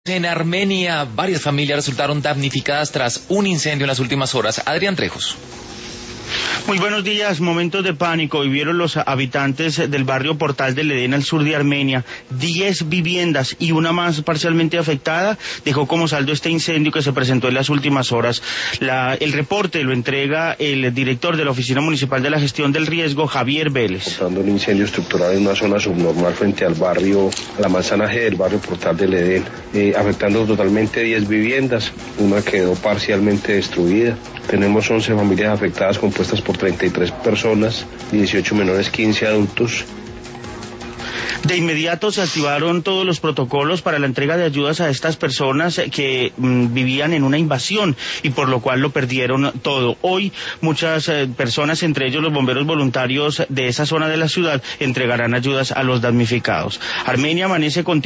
En Armenia, varias familias resultaron damnificadas tras un incendio en las últimas horas. Adrián Trejos. Muy buenos días. Momentos de pánico vivieron los habitantes del barrio Portal del Edén al sur de Armenia. 10 viviendas y una más parcialmente afectada dejó como saldo este incendio que se presentó en las últimas horas. El reporte lo entrega el director de la Oficina Municipal de la Gestión del Riesgo, Javier Vélez. Reportando un incendio estructural en una zona subnormal frente al barrio, a la manzana G del barrio Portal del Edén, afectando totalmente 10 viviendas. Una quedó parcialmente destruida. Tenemos 11 familias afectadas compuestas por 33 personas, 18 menores, 15 adultos. De inmediato se activaron todos los protocolos para la entrega de ayudas a estas personas que vivían en una invasión y por lo cual lo perdieron todo. Hoy muchas personas, entre ellos los bomberos voluntarios de esa zona de la ciudad, entregarán ayudas a los damnificados. Armenia amanece con